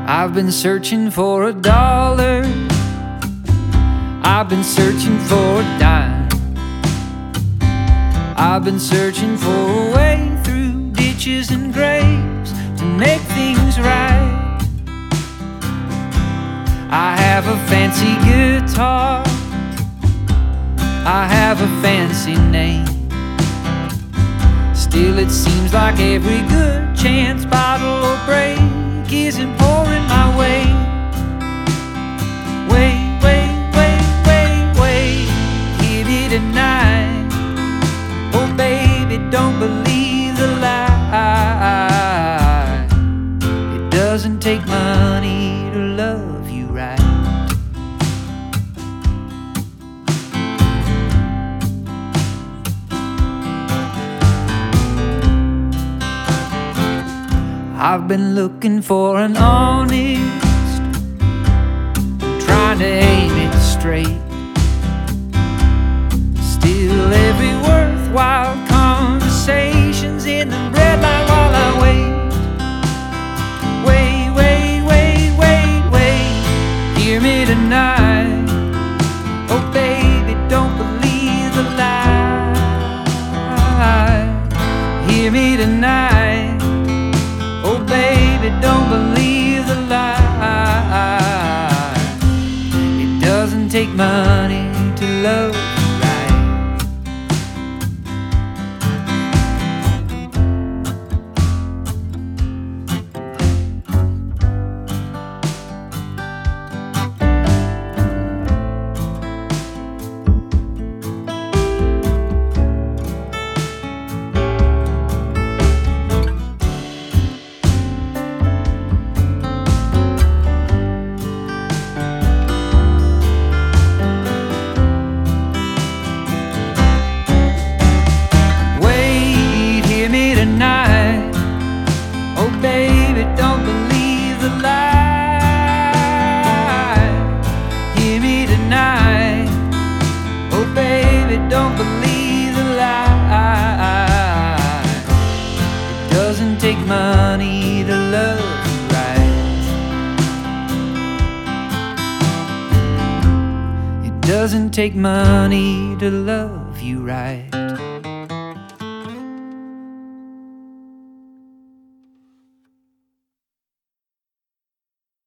I've been searching for $1. I've been searching for a dime. I've been searching for a way through ditches and graves to make things right. I have a fancy guitar, I have a fancy name. Still it seems like every good chance, bottle or break, isn't pouring my way. Wait, wait, wait, wait, wait, give me tonight. Oh baby, don't believe the lie. It doesn't take money to love you right. I've been looking for an honest, trying to aim it straight. Still every worthwhile conversation's in the bread line while I wait. Wait, wait, wait, wait, wait, hear me tonight. Oh baby, don't believe the lie. Hear me tonight. Oh baby, don't believe the lie. It doesn't take money to love you right. Tonight, oh baby, don't believe the lie. Hear me tonight, oh baby, don't believe the lie. It doesn't take money to love you right. It doesn't take money to love you right.